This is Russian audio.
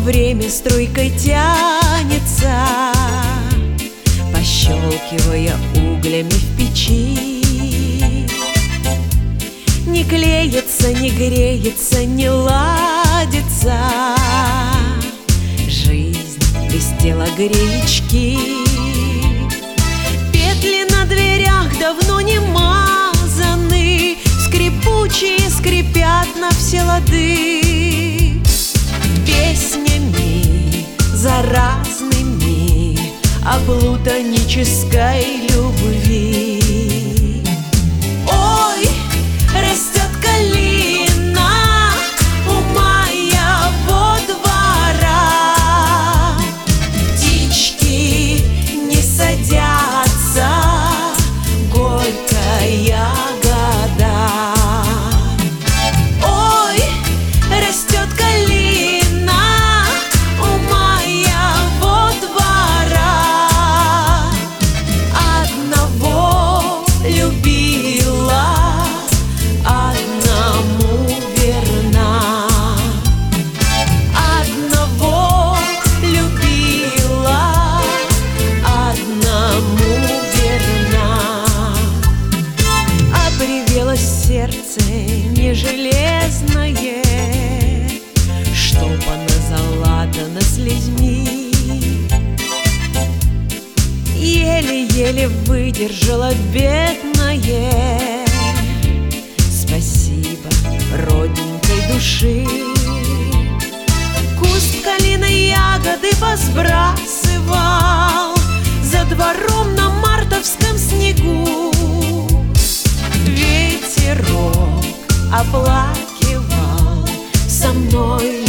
время струйкой тянется, пощелкивая углями в печи. Не клеится, не греется, не ладится, жизнь без тела гречки. Петли на дверях давно не мазаны, скрипучие скрипят на все лады. Песнями заразными о плутонической любви. Ой, растет калина у моего двора, птички не садятся, горькая ягода. Ой, растет калина у моего двора, одного любила, одному верна. Одного любила, одному верна. Обревелось сердце не железное, штопано, залатано слезьми. Еле-еле выдержала бедное. Спасибо родненькой души. Куст калины ягоды посбрасывал за двором на мартовском снегу. Ветерок оплакивал со мной